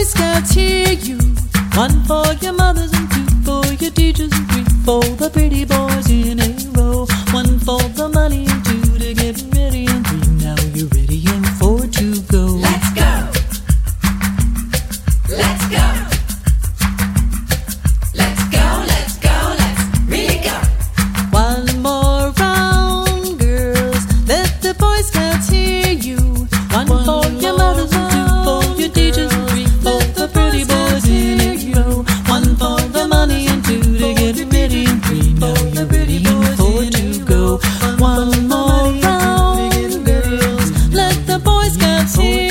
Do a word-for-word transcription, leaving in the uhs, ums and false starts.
Scouts hear you. One for your mothers and two for your teachers and three for the pretty boys in a row. One for the money and two to get ready and three. Now you're ready and four to go. Let's go. Let's go. Let's go, let's go, let's really go. One more round, girls. Let the Boy Scouts hear you. One, One for your mothers and two for your teachers and three for the pretty boys in a row. One for the money and two to get ready and three. Now you're ready and four to go. One more round, girls. Let the Boy Scouts hear you.